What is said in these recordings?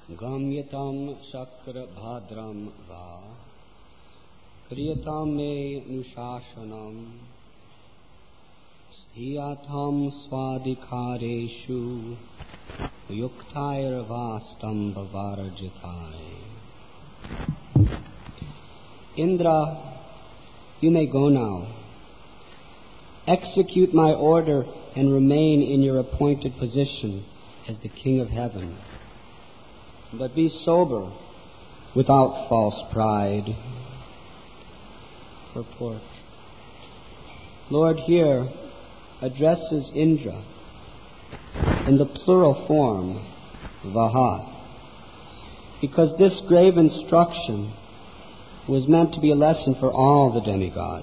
Gamyatam Shakra Bhadram Va Kriyatam Me Nushashanam Sthiyatam Swadikareshu Yuktair Vastam Bhavarjitai. Indra, you may go now. Execute my order and remain in your appointed position as the King of Heaven. But be sober, without false pride. Purport. Lord here addresses Indra in the plural form, Vaha, because this grave instruction was meant to be a lesson for all the demigods.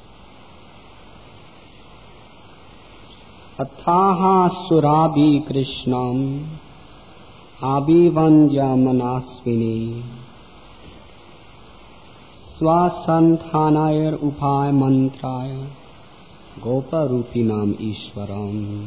Ataha Surabhi Krishnam Abhivandya Manasvini Swasanthanayar Upay Mantraya Gopa Rupinam Ishwaram.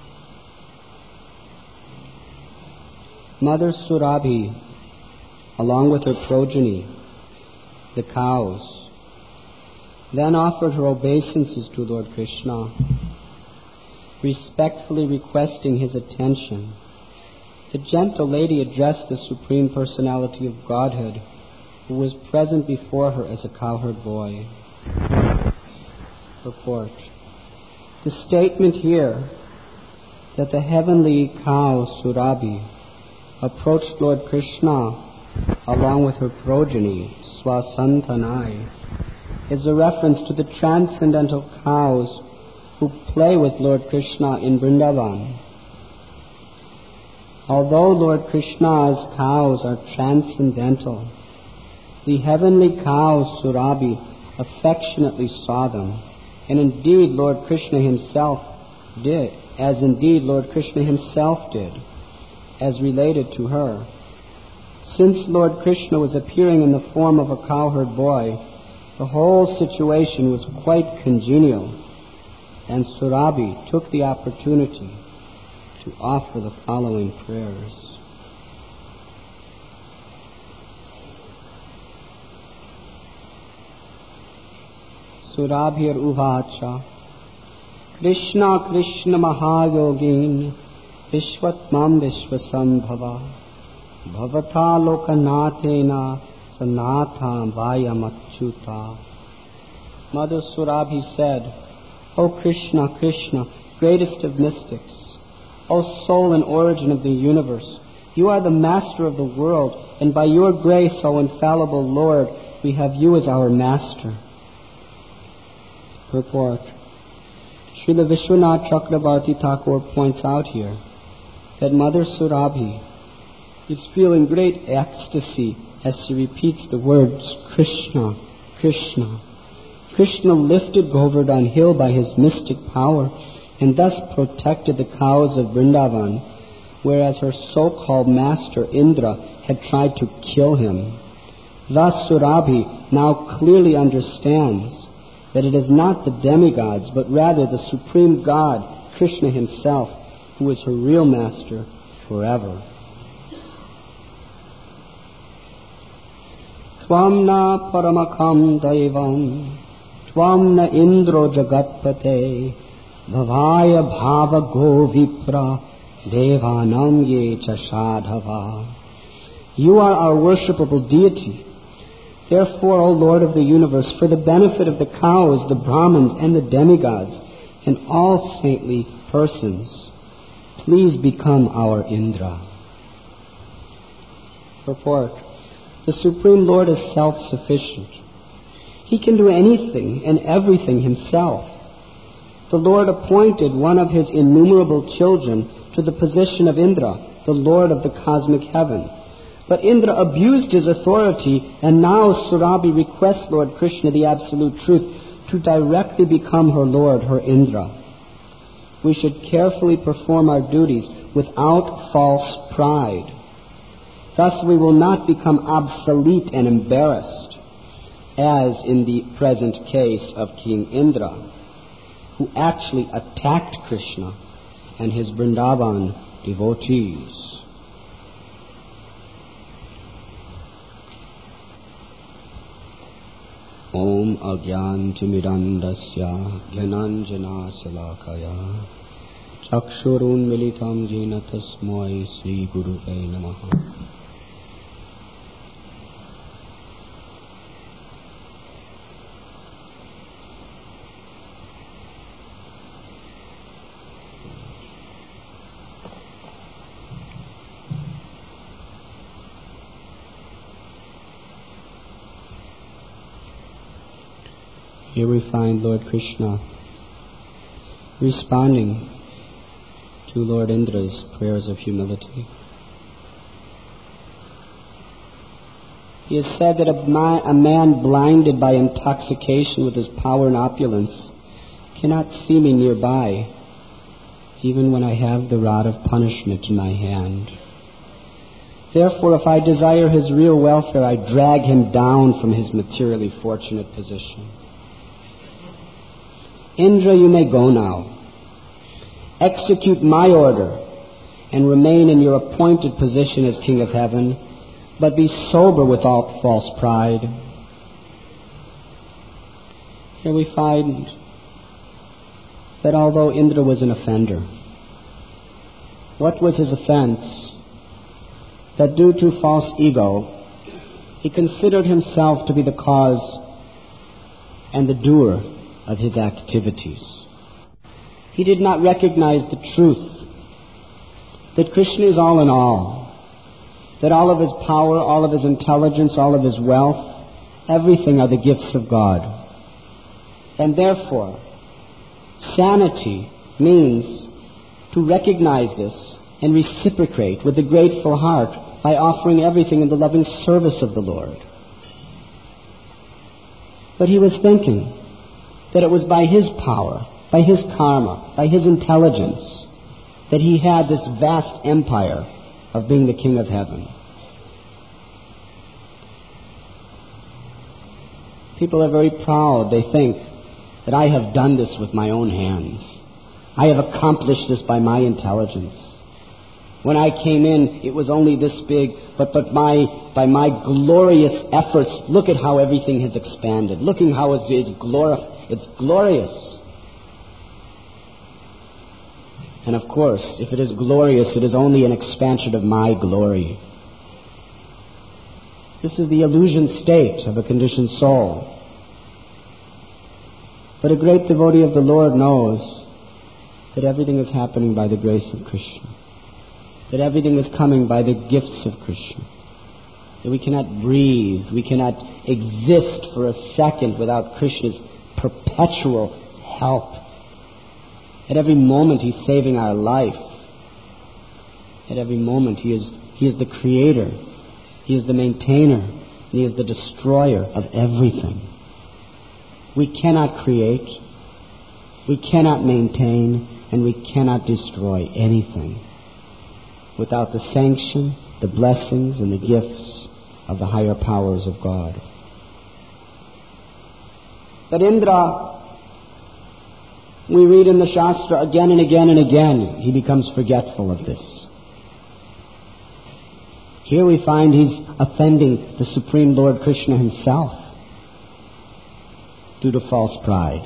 Mother Surabhi, along with her progeny, the cows, then offered her obeisances to Lord Krishna, respectfully requesting his attention. The gentle lady addressed the Supreme Personality of Godhead, who was present before her as a cowherd boy. Purport. The statement here that the heavenly cow Surabhi approached Lord Krishna along with her progeny, Swasantanai, is a reference to the transcendental cows who play with Lord Krishna in Vrindavan. Although Lord Krishna's cows are transcendental, the heavenly cow Surabhi affectionately saw them, and indeed Lord Krishna himself did, as related to her. Since Lord Krishna was appearing in the form of a cowherd boy, the whole situation was quite congenial, and Surabhi took the opportunity to offer the following prayers. Surabhir Uvacha Krishna Krishna Mahayogin Vishwatmam Vishwasambhava Bhavata Lokanatena Sanatha Vayamachyuta. Mother Surabhi said, O Krishna, Krishna, greatest of mystics, O soul and origin of the universe, you are the master of the world, and by your grace, O infallible Lord, we have you as our master. Purport. Srila Vishwanath Chakrabarti Thakur points out here that Mother Surabhi is feeling great ecstasy as she repeats the words Krishna, Krishna. Krishna lifted Govardhan Hill by his mystic power and thus protected the cows of Vrindavan, whereas her so-called master Indra had tried to kill him. Thus Surabhi now clearly understands that it is not the demigods, but rather the Supreme God, Krishna himself, who is her real master forever. Twamna paramakam daivam Twamna indro jagatpate Bhavaya bhava go vipra Devanam ye cha shadhava. You are our worshipable deity. Therefore, O Lord of the universe, for the benefit of the cows, the Brahmins, and the demigods, and all saintly persons, please become our Indra. Purport. The Supreme Lord is self-sufficient. He can do anything and everything himself. The Lord appointed one of his innumerable children to the position of Indra, the Lord of the cosmic heaven. But Indra abused his authority, and now Surabhi requests Lord Krishna, the Absolute Truth, to directly become her Lord, her Indra. We should carefully perform our duties without false pride. Thus we will not become obsolete and embarrassed, as in the present case of King Indra, who actually attacked Krishna and his Vrindavan devotees. Om Agyantimirandasya Gyananjana Salakaya Chakshurun Militam Jena Tasmai Sri Guruve Namaha. Here we find Lord Krishna responding to Lord Indra's prayers of humility. He has said that a man blinded by intoxication with his power and opulence cannot see me nearby, even when I have the rod of punishment in my hand. Therefore, if I desire his real welfare, I drag him down from his materially fortunate position. Indra, you may go now. Execute my order and remain in your appointed position as King of Heaven, but be sober without false pride. Here we find that although Indra was an offender, what was his offense? That due to false ego, he considered himself to be the cause and the doer of his activities. He did not recognize the truth that Krishna is all in all, that all of his power, all of his intelligence, all of his wealth, everything are the gifts of God. And therefore, sanity means to recognize this and reciprocate with a grateful heart by offering everything in the loving service of the Lord. But he was thinking that it was by his power, by his karma, by his intelligence, that he had this vast empire of being the King of Heaven. People are very proud. They think that I have done this with my own hands. I have accomplished this by my intelligence. When I came in, it was only this big, but by my glorious efforts, look at how everything has expanded. Look at how it's glorious. And of course, if it is glorious, it is only an expansion of my glory. This is the illusion state of a conditioned soul. But a great devotee of the Lord knows that everything is happening by the grace of Krishna, that everything is coming by the gifts of Krishna, that we cannot breathe, we cannot exist for a second without Krishna's perpetual help. At every moment He's saving our life. At every moment He is the creator, He is the maintainer, and He is the destroyer of everything. We cannot create, we cannot maintain, and we cannot destroy anything without the sanction, the blessings, and the gifts of the higher powers of God. But Indra, we read in the Shastra again and again and again, he becomes forgetful of this. Here we find he's offending the Supreme Lord Krishna himself due to false pride.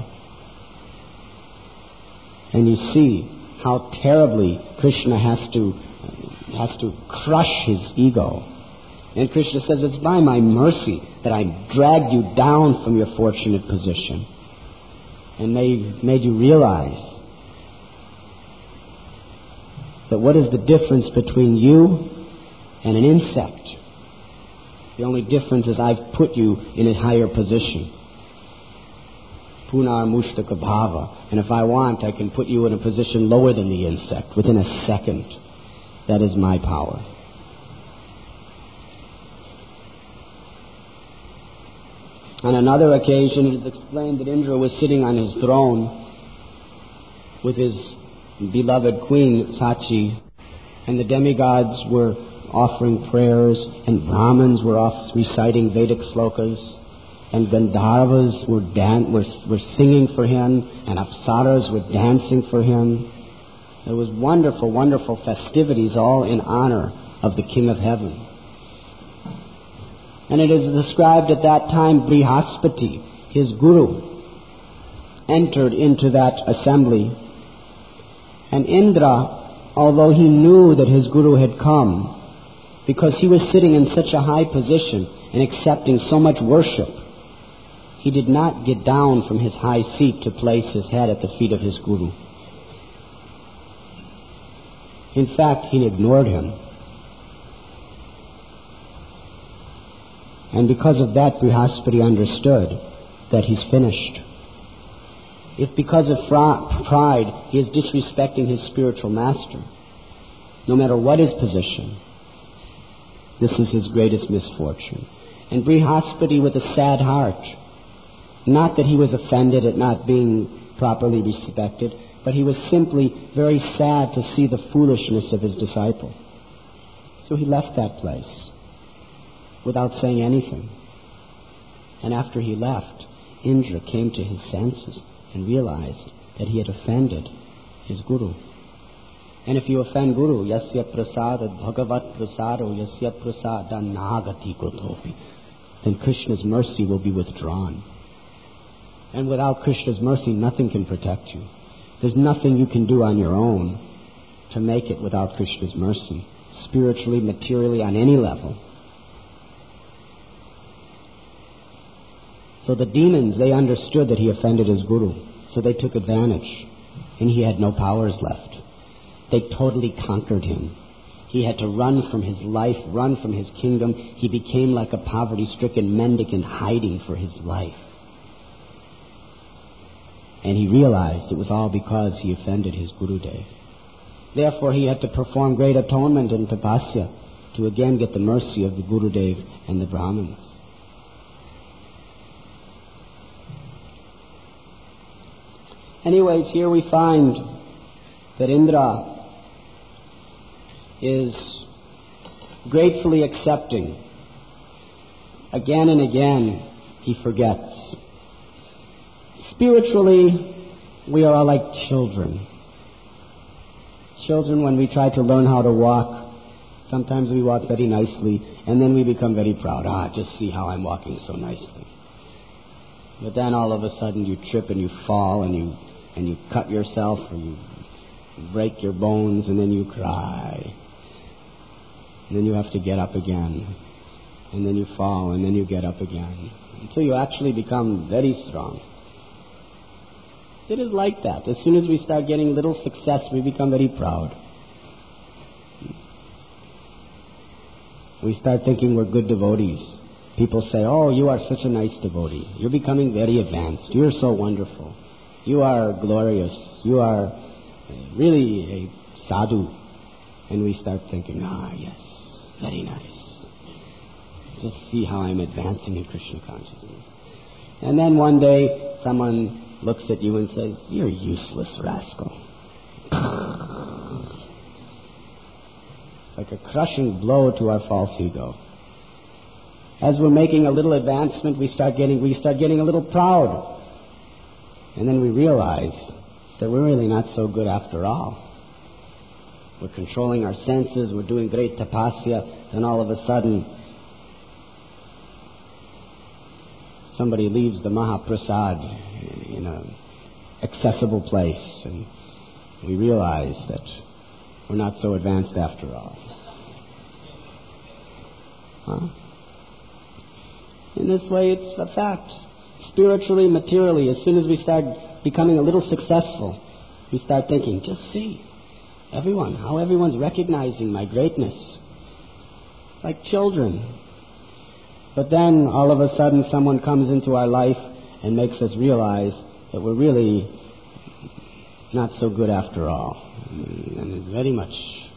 And you see how terribly Krishna has to crush his ego. And Krishna says, it's by my mercy that I dragged you down from your fortunate position and made you realize that what is the difference between you and an insect? The only difference is I've put you in a higher position. Punar mushtaka bhava. And if I want, I can put you in a position lower than the insect within a second. That is my power. On another occasion, it is explained that Indra was sitting on his throne with his beloved queen, Sachi, and the demigods were offering prayers, and Brahmins were reciting Vedic slokas, and Gandharvas were singing for him, and Apsaras were dancing for him. There was wonderful, wonderful festivities, all in honor of the King of Heaven. And it is described at that time, Brihaspati, his guru entered into that assembly. And Indra, although he knew that his guru had come, because he was sitting in such a high position and accepting so much worship, he did not get down from his high seat to place his head at the feet of his guru. In fact, he ignored him. And because of that, Brihaspati understood that he's finished. If because of pride he is disrespecting his spiritual master, no matter what his position, this is his greatest misfortune. And Brihaspati, with a sad heart, not that he was offended at not being properly respected, but he was simply very sad to see the foolishness of his disciple. So he left that place without saying anything. And after he left, Indra came to his senses and realized that he had offended his guru. And if you offend guru, yasya prasada bhagavat prasado yasya prasada nagati kotopi, then Krishna's mercy will be withdrawn. And without Krishna's mercy, nothing can protect you. There's nothing you can do on your own to make it without Krishna's mercy, spiritually, materially, on any level. So the demons, they understood that he offended his guru, so they took advantage, and he had no powers left. They totally conquered him. He had to run from his life, run from his kingdom. He became like a poverty-stricken mendicant hiding for his life. And he realized it was all because he offended his Gurudev. Therefore, he had to perform great atonement in tapasya to again get the mercy of the Gurudev and the Brahmins. Anyways, here we find that Indra is gratefully accepting. Again and again, he forgets. Spiritually, we are all like children. Children, when we try to learn how to walk, sometimes we walk very nicely, and then we become very proud. Just see how I'm walking so nicely. But then all of a sudden you trip and you fall and you cut yourself or you break your bones, and then you cry. And then you have to get up again. And then you fall, and then you get up again. Until you actually become very strong. It is like that. As soon as we start getting little success, we become very proud. We start thinking we're good devotees. People say, "Oh, you are such a nice devotee. You're becoming very advanced. You're so wonderful. You are glorious. You are really a sadhu." And we start thinking, yes, very nice. Just see how I'm advancing in Krishna consciousness. And then one day, someone looks at you and says, "You're a useless rascal." It's like a crushing blow to our false ego. As we're making a little advancement, we start getting a little proud. And then we realize that we're really not so good after all. We're controlling our senses, we're doing great tapasya, and all of a sudden somebody leaves the Mahaprasad in an accessible place, and we realize that we're not so advanced after all. In this way, it's a fact. Spiritually, materially, as soon as we start becoming a little successful, we start thinking, just see, how everyone's recognizing my greatness. Like children. But then, all of a sudden, someone comes into our life and makes us realize that we're really not so good after all. And it very much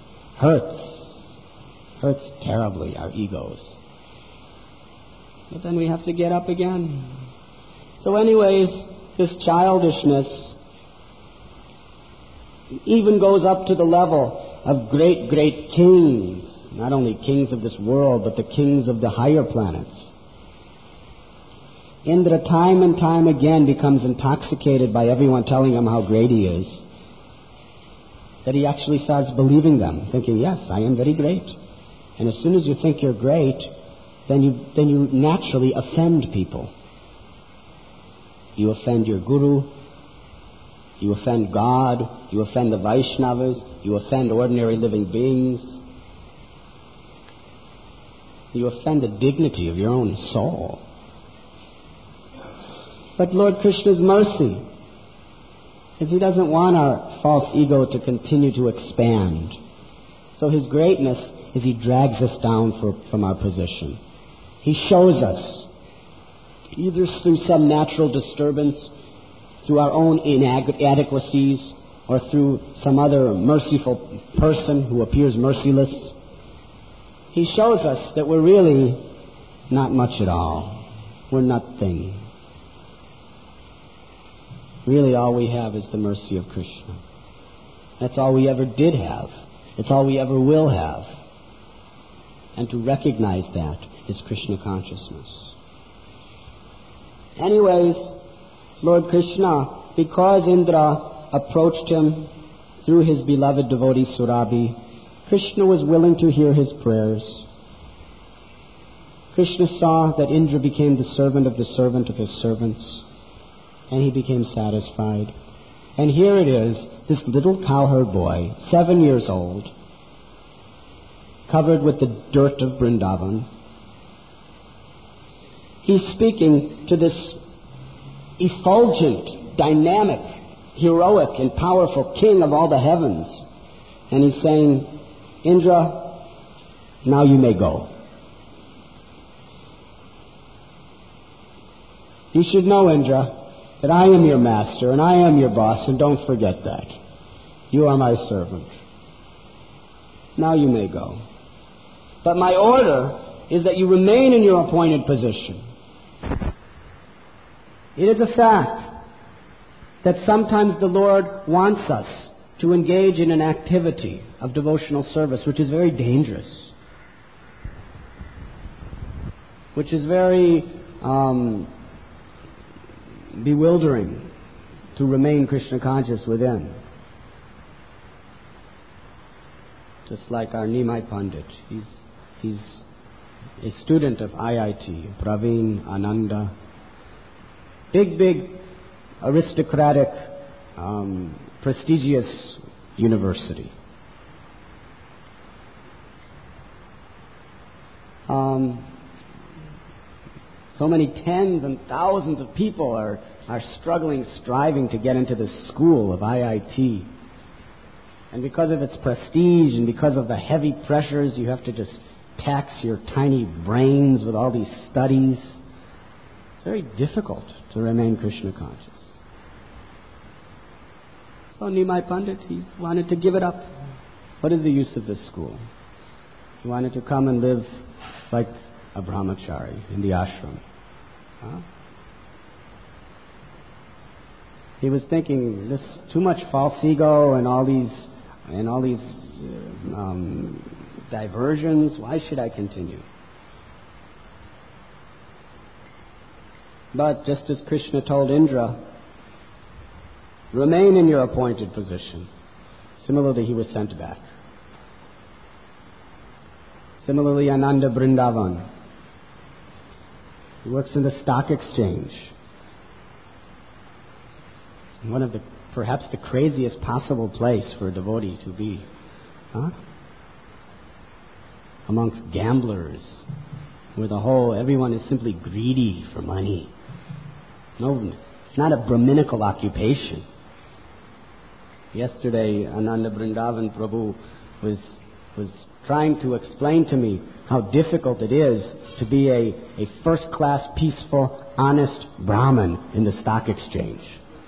hurts terribly, our egos. But then we have to get up again. So anyways, this childishness even goes up to the level of great, great kings. Not only kings of this world, but the kings of the higher planets. Indra time and time again becomes intoxicated by everyone telling him how great he is, that he actually starts believing them, thinking, yes, I am very great. And as soon as you think you're great, then you naturally offend people. you offend your Guru, you offend God, you offend the Vaishnavas, you offend ordinary living beings. You offend the dignity of your own soul. But Lord Krishna's mercy is He doesn't want our false ego to continue to expand. So His greatness is He drags us down from our position. He shows us, either through some natural disturbance, through our own inadequacies, or through some other merciful person who appears merciless. He shows us that we're really not much at all. We're nothing. Really all we have is the mercy of Krishna. That's all we ever did have. It's all we ever will have. And to recognize that is Krishna consciousness. Anyways, Lord Krishna, because Indra approached him through his beloved devotee Surabhi, Krishna was willing to hear his prayers. Krishna saw that Indra became the servant of his servants, and he became satisfied. And here it is, this little cowherd boy, 7 years old, covered with the dirt of Vrindavan. He's speaking to this effulgent, dynamic, heroic, and powerful king of all the heavens. And he's saying, Indra, now you may go. You should know, Indra, that I am your master and I am your boss, and don't forget that. You are my servant. Now you may go. But my order is that you remain in your appointed position. It is a fact that sometimes the Lord wants us to engage in an activity of devotional service which is very dangerous, which is very bewildering to remain Krishna conscious within. Just like our Nimai Pandit. He's a student of IIT, Praveen Ananda. Big, aristocratic, prestigious university. So many tens and thousands of people are struggling, striving to get into this school of IIT. And because of its prestige and because of the heavy pressures, you have to just tax your tiny brains with all these studies. It's very difficult to remain Krishna conscious. So Nimai Pandit, he wanted to give it up. What is the use of this school? He wanted to come and live like a brahmachari in the ashram. Huh? He was thinking, this too much false ego and all these diversions. Why should I continue? But just as Krishna told Indra, remain in your appointed position. Similarly, he was sent back. Similarly, Ananda Vrindavan. He works in the stock exchange. One of perhaps the craziest possible place for a devotee to be. Huh? Amongst gamblers, where everyone is simply greedy for money. No, it's not a Brahminical occupation. Yesterday, Ananda Vrindavan Prabhu was trying to explain to me how difficult it is to be a first-class, peaceful, honest Brahmin in the stock exchange.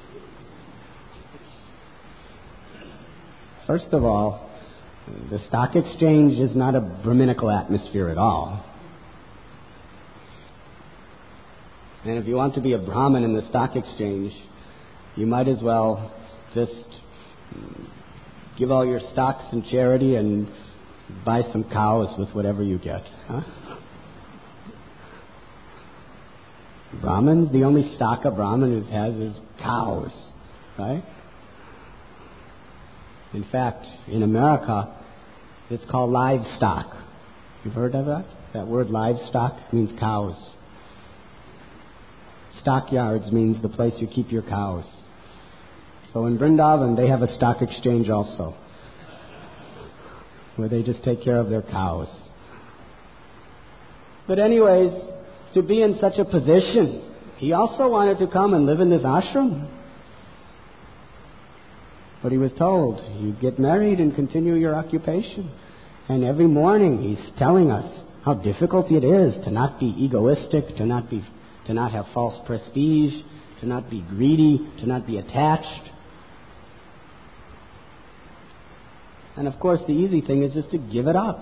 First of all, the stock exchange is not a Brahminical atmosphere at all. And if you want to be a Brahmin in the stock exchange, you might as well just give all your stocks in charity and buy some cows with whatever you get. Huh? Brahmins, the only stock a Brahmin has is cows, right? In fact, in America, it's called livestock. You've heard of that? That word livestock means cows. Stockyards means the place you keep your cows. So in Vrindavan, they have a stock exchange also, where they just take care of their cows. But anyways, to be in such a position, he also wanted to come and live in this ashram. But he was told, you get married and continue your occupation. And every morning he's telling us how difficult it is to not be egoistic, to not have false prestige, to not be greedy, to not be attached. And of course the easy thing is just to give it up.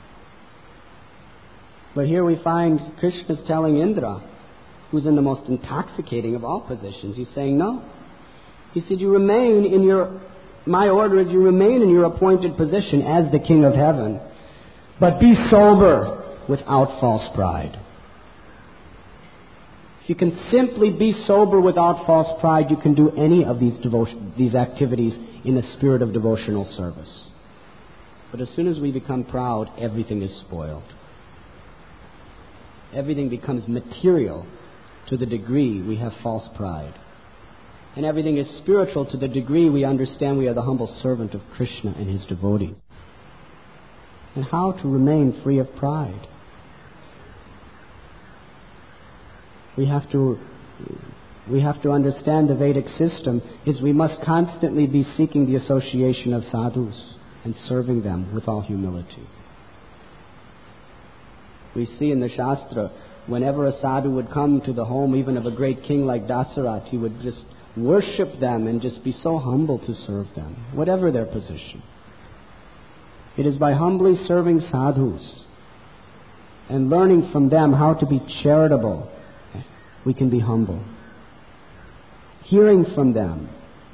But here we find Krishna's telling Indra, who's in the most intoxicating of all positions, he's saying no. He said, my order is you remain in your appointed position as the King of Heaven, but be sober without false pride. If you can simply be sober without false pride, you can do any of these activities in a spirit of devotional service. But as soon as we become proud, everything is spoiled. Everything becomes material to the degree we have false pride. And everything is spiritual to the degree we understand we are the humble servant of Krishna and his devotee. And how to remain free of pride? We have to understand the Vedic system is we must constantly be seeking the association of sadhus and serving them with all humility. We see in the Shastra, whenever a sadhu would come to the home even of a great king like Dasaratha, he would just worship them and just be so humble to serve them, whatever their position. It is by humbly serving sadhus and learning from them how to be charitable, we can be humble. Hearing from them,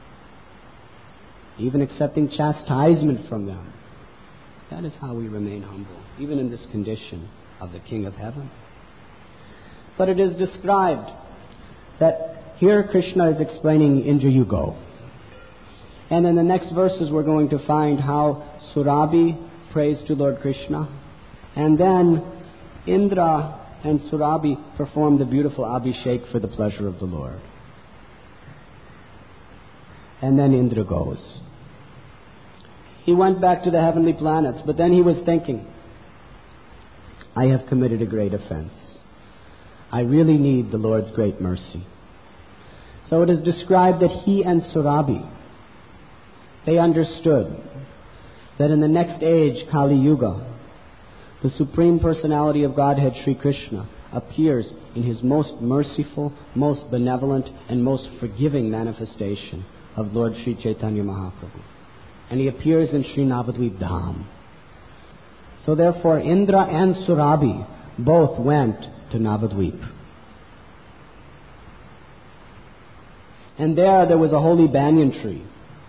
even accepting chastisement from them, that is how we remain humble, even in this condition of the King of Heaven. But it is described that here Krishna is explaining Indra, you go. And in the next verses we're going to find how Surabhi prays to Lord Krishna. And then Indra and Surabhi perform the beautiful Abhishek for the pleasure of the Lord. And then Indra goes. He went back to the heavenly planets, but then he was thinking, I have committed a great offense. I really need the Lord's great mercy. So it is described that he and Surabhi, they understood that in the next age, Kali Yuga, the Supreme Personality of Godhead, Sri Krishna, appears in his most merciful, most benevolent, and most forgiving manifestation of Lord Sri Chaitanya Mahaprabhu. And he appears in Sri Navadvip Dham. So therefore, Indra and Surabhi both went to Navadvip. And there was a holy banyan tree.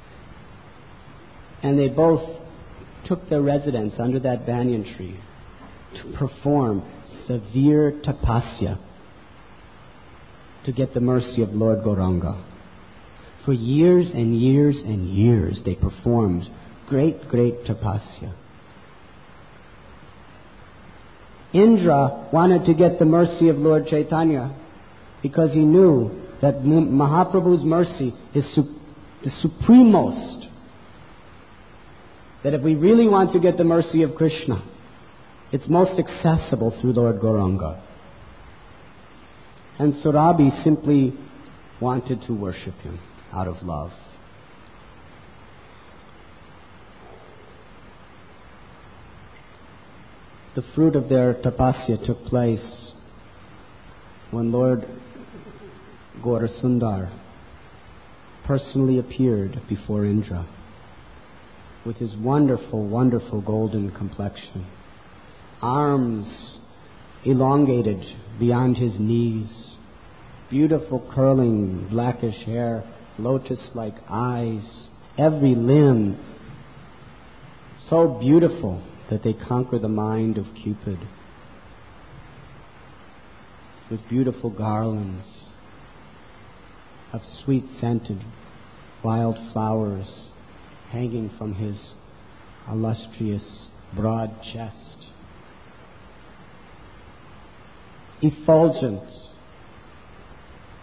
And they both took their residence under that banyan tree to perform severe tapasya to get the mercy of Lord Gauranga. For years and years and years they performed great tapasya. Indra wanted to get the mercy of Lord Chaitanya because he knew that Mahaprabhu's mercy is the supremost. That if we really want to get the mercy of Krishna, it's most accessible through Lord Gauranga. And Surabhi simply wanted to worship him out of love. The fruit of their tapasya took place when Lord Gaurasundar personally appeared before Indra with his wonderful, wonderful golden complexion, arms elongated beyond his knees, beautiful curling blackish hair, lotus-like eyes, every limb so beautiful that they conquer the mind of Cupid, with beautiful garlands of sweet-scented wild flowers hanging from his illustrious broad chest. Effulgent,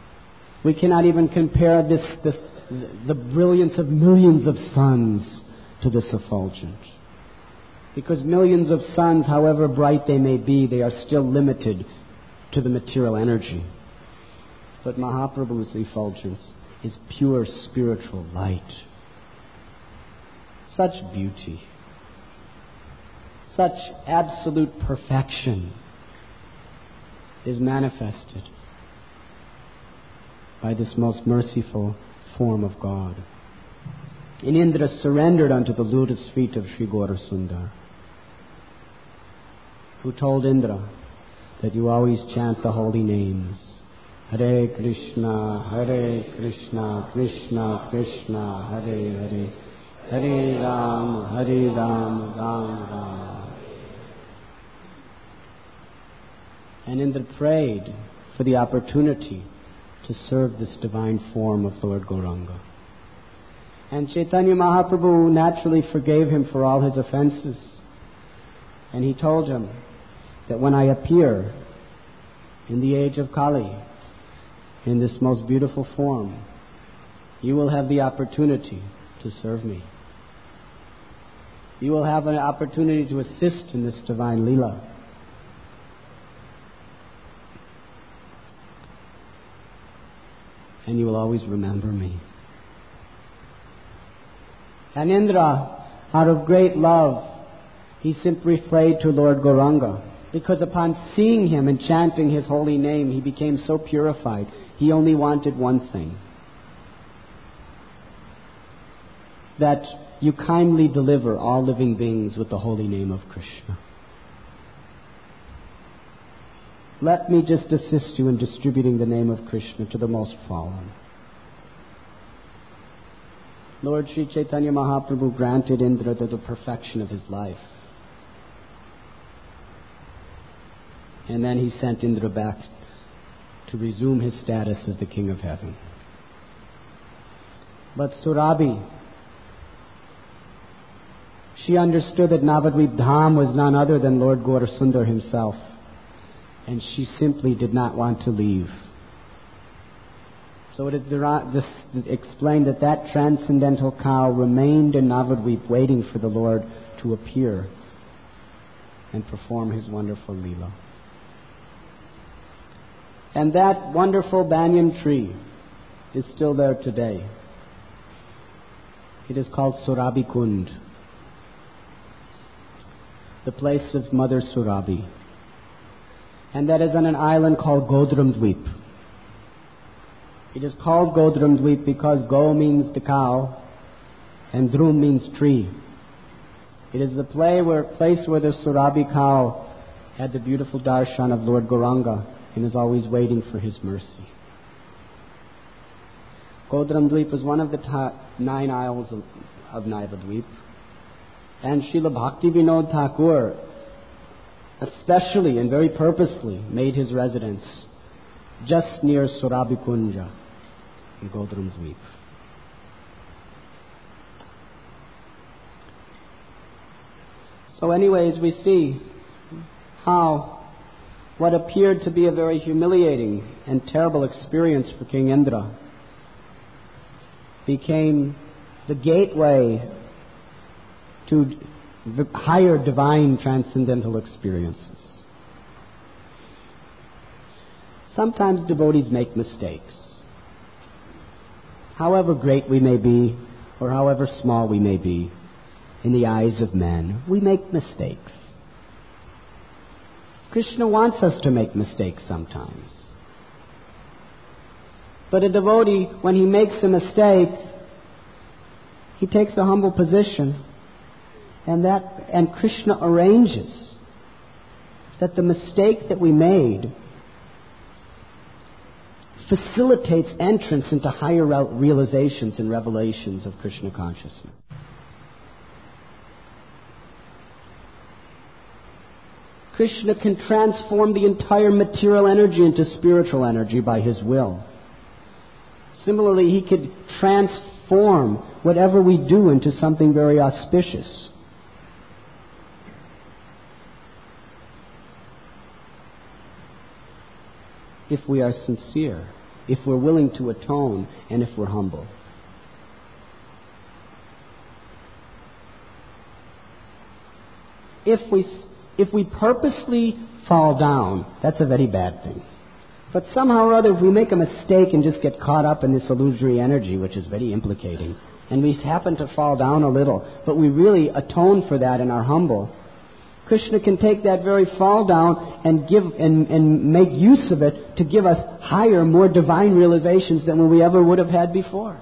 We cannot even compare the brilliance of millions of suns to this effulgence. Because millions of suns, however bright they may be, they are still limited to the material energy. But Mahaprabhu's effulgence is pure spiritual light. Such beauty, such absolute perfection is manifested by this most merciful form of God. And Indra surrendered unto the lotus feet of Sri Gaura Sundar, who told Indra that you always chant the holy names. Hare Krishna, Krishna Krishna, Hare Hare, Hare Ram, Ram Ram. And Indra prayed for the opportunity to serve this divine form of Lord Gauranga. And Chaitanya Mahaprabhu naturally forgave him for all his offenses. And he told him that when I appear in the age of Kali, in this most beautiful form, you will have the opportunity to serve me. You will have an opportunity to assist in this divine Leela. And you will always remember me. And Indra, out of great love, he simply prayed to Lord Gauranga, because upon seeing him and chanting his holy name, he became so purified. He only wanted one thing: that you kindly deliver all living beings with the holy name of Krishna. Let me just assist you in distributing the name of Krishna to the most fallen. Lord Sri Chaitanya Mahaprabhu granted Indra the perfection of his life. And then he sent Indra back to resume his status as the king of heaven. But Surabhi, she understood that Navadvip Dham was none other than Lord Gaurasundar himself. And she simply did not want to leave. So it is explained that transcendental cow remained in Navadvip waiting for the Lord to appear and perform his wonderful Leela. And that wonderful banyan tree is still there today. It is called Surabhi Kund, the place of Mother Surabhi. And that is on an island called Godramdvip. It is called Godramdvip because Go means the cow and Drum means tree. It is the place where the Surabhi cow had the beautiful darshan of Lord Gauranga and is always waiting for his mercy. Godramdvip is one of the 9 isles of Navadvip. And Srila Bhakti Vinod Thakur especially and very purposely made his residence just near Surabhi Kunja in Godramdvip. So anyways, we see how what appeared to be a very humiliating and terrible experience for King Indra became the gateway to the higher divine transcendental experiences. Sometimes devotees make mistakes. However great we may be, or however small we may be, in the eyes of men, we make mistakes. Krishna wants us to make mistakes sometimes. But a devotee, when he makes a mistake, he takes a humble position, and Krishna arranges that the mistake that we made facilitates entrance into higher realizations and revelations of Krishna consciousness. Krishna can transform the entire material energy into spiritual energy by his will. Similarly, he could transform whatever we do into something very auspicious. If we are sincere if we're willing to atone and if we're humble. If we purposely fall down, that's a very bad thing. But somehow or other, if we make a mistake and just get caught up in this illusory energy, which is very implicating, and we happen to fall down a little, but we really atone for that and are humble, Krishna can take that very fall down and give and make use of it to give us higher, more divine realizations than we ever would have had before.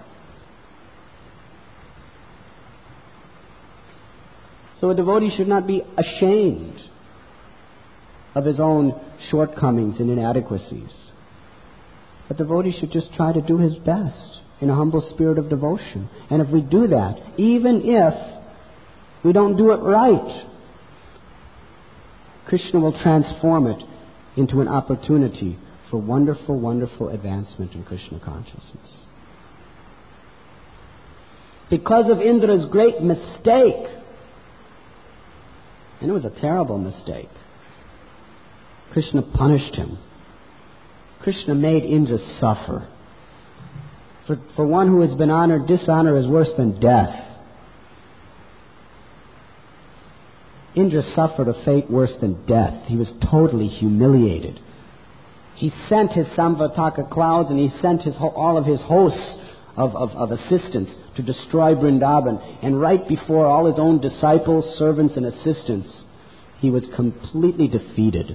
So a devotee should not be ashamed of his own shortcomings and inadequacies. A devotee should just try to do his best in a humble spirit of devotion. And if we do that, even if we don't do it right, Krishna will transform it into an opportunity for wonderful, wonderful advancement in Krishna consciousness. Because of Indra's great mistake, and it was a terrible mistake, Krishna punished him. Krishna made Indra suffer. For one who has been honored, dishonor is worse than death. Indra suffered a fate worse than death. He was totally humiliated. He sent his Samvataka clouds and he sent all of his hosts of assistants to destroy Vrindavan. And right before all his own disciples, servants, and assistants, he was completely defeated.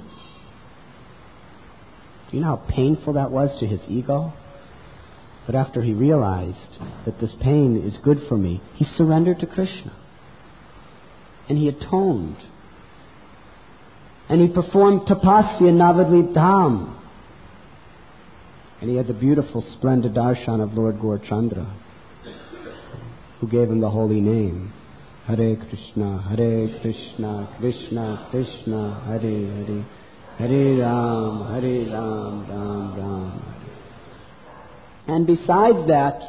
Do you know how painful that was to his ego? But after he realized that this pain is good for me, he surrendered to Krishna. And he atoned. And he performed tapasya in Navadvip Dham. And he had the beautiful, splendid darshan of Lord Gaurachandra, who gave him the holy name. Hare Krishna, Krishna Krishna, Hare Hare, Hare Ram, Ram Ram. And besides that,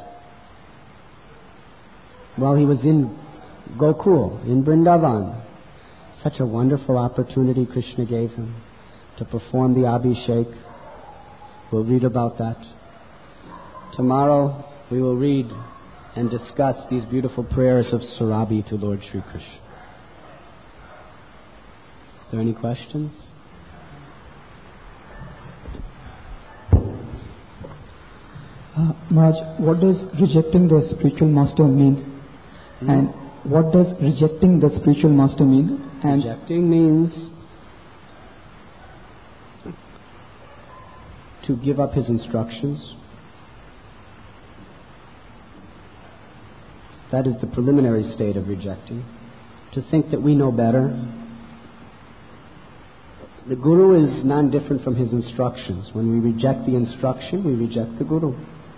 while he was in Gokul, in Vrindavan, such a wonderful opportunity Krishna gave him to perform the Abhishek. We'll read about that. Tomorrow we will read and discuss these beautiful prayers of Surabhi to Lord Sri Krishna. Is there any questions? Maharaj, what does rejecting the spiritual master mean? And what does rejecting the spiritual master mean? And rejecting means to give up his instructions. That is the preliminary state of rejecting. To think that we know better. The Guru is non-different from his instructions. When we reject the instruction, we reject the Guru.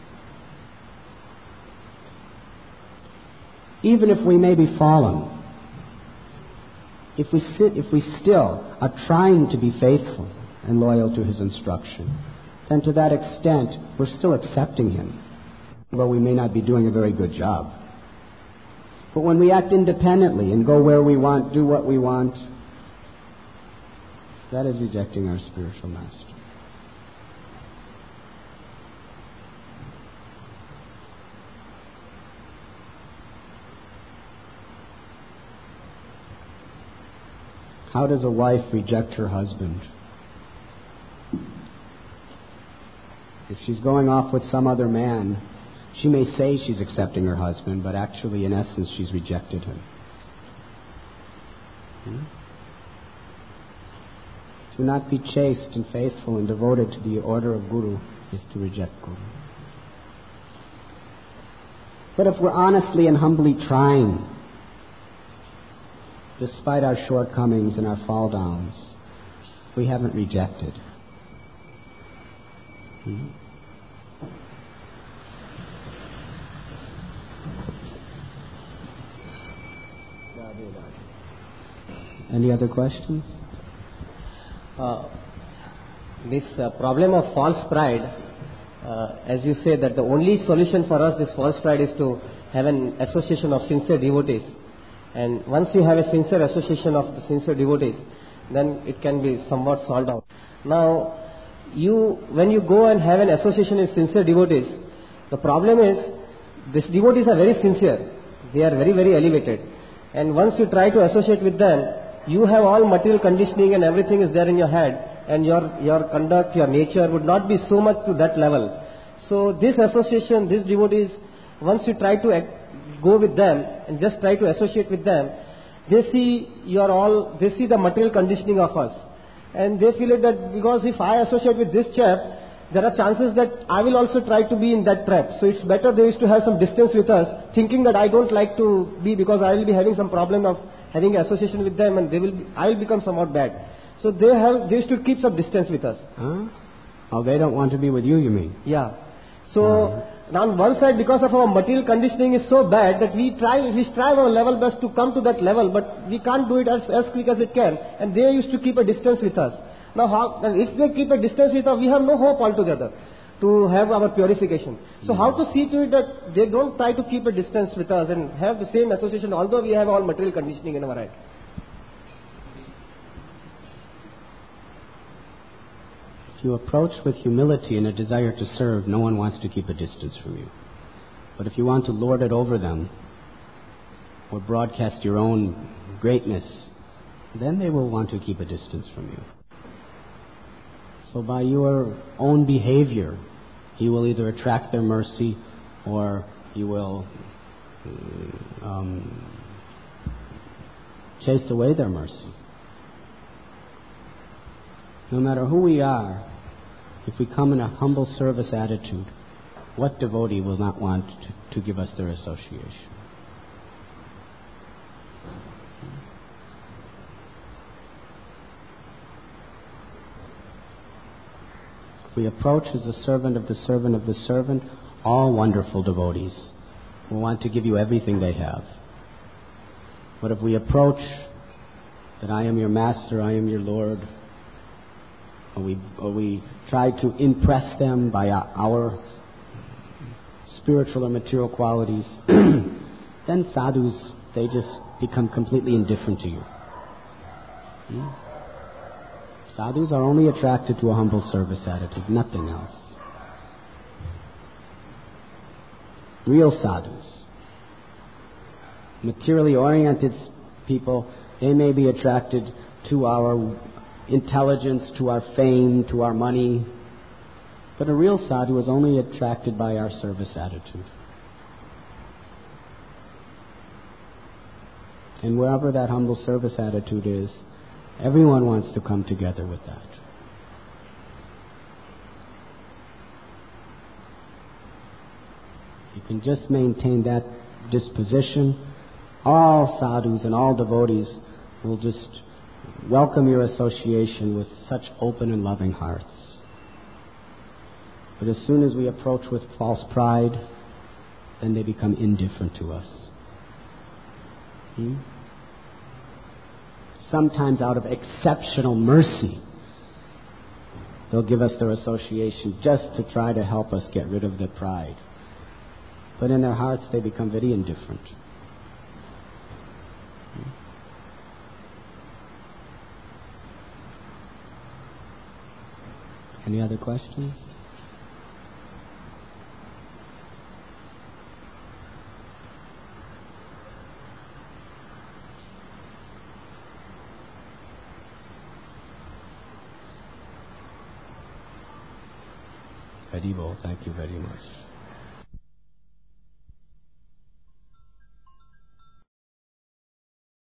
Even if we may be fallen, if we still are trying to be faithful and loyal to his instruction, then to that extent we're still accepting him, though we may not be doing a very good job. But when we act independently and go where we want, do what we want, that is rejecting our spiritual master. How does a wife reject her husband? If she's going off with some other man, she may say she's accepting her husband, but actually, in essence, she's rejected him. To not be chaste and faithful and devoted to the order of Guru is to reject Guru. But if we're honestly and humbly trying, despite our shortcomings and our fall downs, we haven't rejected. Any other questions? This problem of false pride, as you say that the only solution for us, this false pride, is to have an association of sincere devotees. And once you have a sincere association of the sincere devotees, then it can be somewhat solved out. Now, when you go and have an association with sincere devotees, the problem is, these devotees are very sincere. They are very, very elevated. And once you try to associate with them, you have all material conditioning and everything is there in your head, and your conduct, your nature would not be so much to that level. So this association, these devotees, once you try to go with them and just try to associate with them, they see the material conditioning of us. And they feel it that because if I associate with this chap, there are chances that I will also try to be in that trap. So it's better they used to have some distance with us, thinking that I don't like to be, because I will be having some problem of having association with them, and I will become somewhat bad. So they used to keep some distance with us. Huh? Oh, they don't want to be with you, you mean? Yeah. So on one side, because of our material conditioning is so bad that we strive our level best to come to that level, but we can't do it as quick as it can. And they used to keep a distance with us. Now, if they keep a distance with us, we have no hope altogether to have our purification. So how to see to it that they don't try to keep a distance with us and have the same association, although we have all material conditioning in our head? If you approach with humility and a desire to serve, no one wants to keep a distance from you. But if you want to lord it over them or broadcast your own greatness, then they will want to keep a distance from you. So by your own behavior, you will either attract their mercy or you will chase away their mercy. No matter who we are, if we come in a humble service attitude, what devotee will not want to give us their association? If we approach as a servant of the servant of the servant, all wonderful devotees will want to give you everything they have. But if we approach that I am your master, I am your Lord, or we try to impress them by our spiritual or material qualities, then sadhus, they just become completely indifferent to you. Sadhus are only attracted to a humble service attitude, nothing else. Real sadhus, materially oriented people, they may be attracted to our intelligence, to our fame, to our money. But a real sadhu is only attracted by our service attitude. And wherever that humble service attitude is, everyone wants to come together with that. You can just maintain that disposition, all sadhus and all devotees will just welcome your association with such open and loving hearts. But as soon as we approach with false pride, then they become indifferent to us. Sometimes out of exceptional mercy, they'll give us their association just to try to help us get rid of the pride. But in their hearts, they become very indifferent. Any other questions? Hari Bol, thank you very much.